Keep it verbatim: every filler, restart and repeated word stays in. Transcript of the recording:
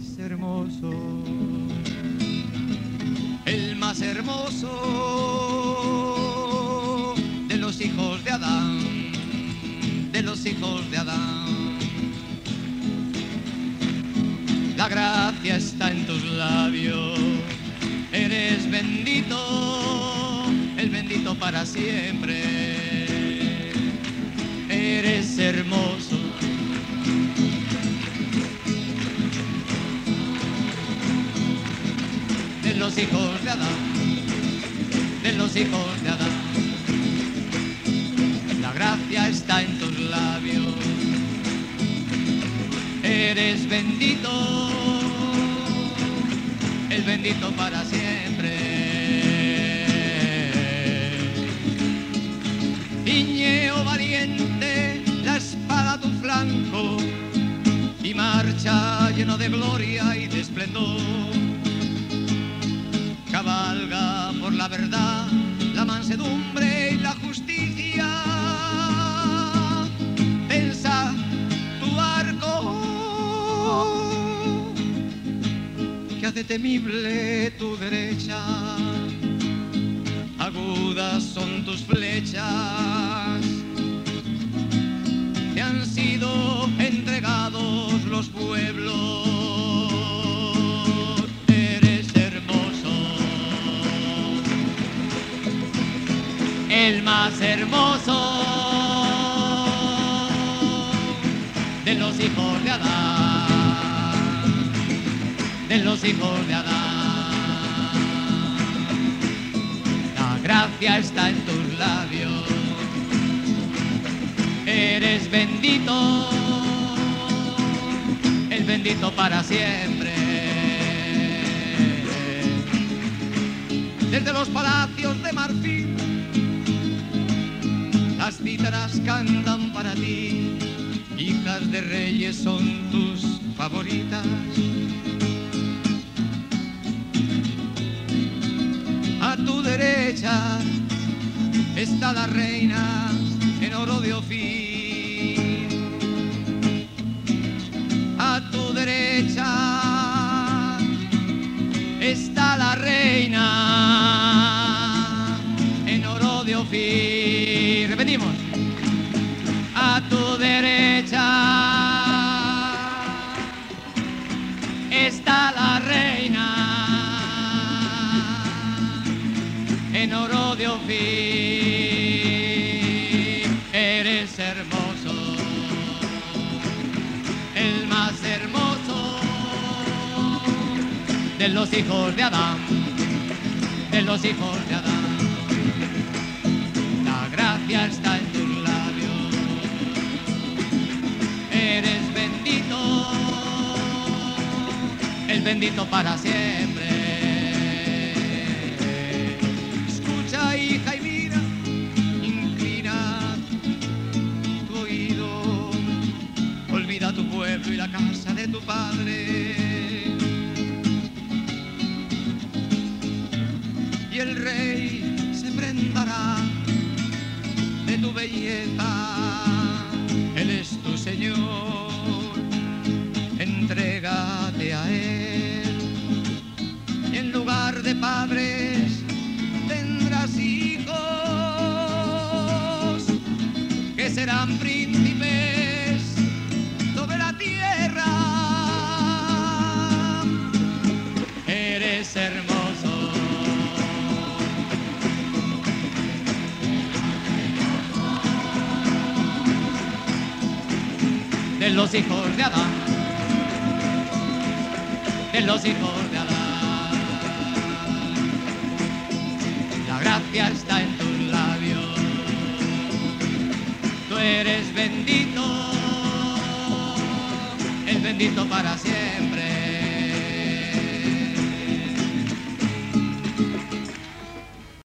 eres hermoso, el más hermoso de los hijos de Adán, de los hijos de Adán. La gracia está en tus labios, eres bendito, el bendito para siempre. Eres hermoso, de los hijos de Adán, de los hijos de Adán. La gracia está en tus labios, eres bendito, el bendito para siempre. Piñeo valiente, la espada a tu flanco, y marcha lleno de gloria y de esplendor. Cabalga por la verdad, la mansedumbre y la justicia. Tensa tu arco, que hace temible tu derecha. Agudas son tus flechas, te han sido entregados los pueblos. Eres hermoso, el más hermoso de los hijos de Adán, de los hijos de Adán. La gracia está en tus labios, eres bendito, el bendito para siempre. Desde los palacios de marfil, las cítaras cantan para ti, hijas de reyes son tus favoritas. A tu derecha está la reina en oro de Ofir. A tu derecha está la reina en oro de Ofir. Repetimos. A tu derecha está la reina en oro de Ofir. Eres hermoso, el más hermoso de los hijos de Adán, de los hijos de Adán. La gracia está en tus labios, eres bendito, el bendito para siempre. Hija, y mira, inclina tu oído, olvida tu pueblo y la casa de tu padre. Y el rey se prendará de tu belleza, él es tu Señor, entrégate a él. Y en lugar de padres tendrás hijos que serán príncipes sobre la tierra. Eres hermoso, de los hijos de Adán, de los hijos de Adán. La gracia está en tus labios, tú eres bendito, el bendito para siempre.